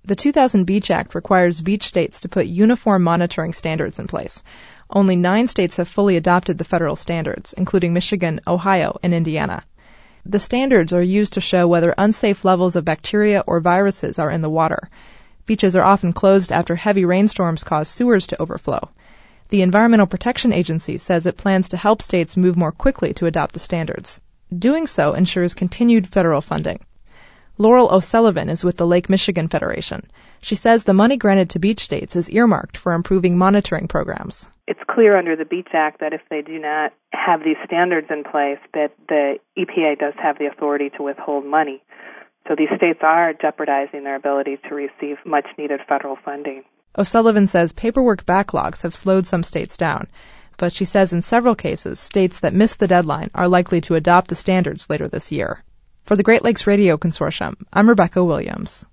The 2000 Beach Act requires beach states to put uniform monitoring standards in place. Only 9 states have fully adopted the federal standards, including Michigan, Ohio, and Indiana. The standards are used to show whether unsafe levels of bacteria or viruses are in the water. Beaches are often closed after heavy rainstorms cause sewers to overflow. The Environmental Protection Agency says it plans to help states move more quickly to adopt the standards. Doing so ensures continued federal funding. Laurel O'Sullivan is with the Lake Michigan Federation. She says the money granted to beach states is earmarked for improving monitoring programs. It's clear under the Beach Act that if they do not have these standards in place, that the EPA does have the authority to withhold money. So these states are jeopardizing their ability to receive much-needed federal funding. O'Sullivan says paperwork backlogs have slowed some states down, but she says in several cases, states that missed the deadline are likely to adopt the standards later this year. For the Great Lakes Radio Consortium, I'm Rebecca Williams.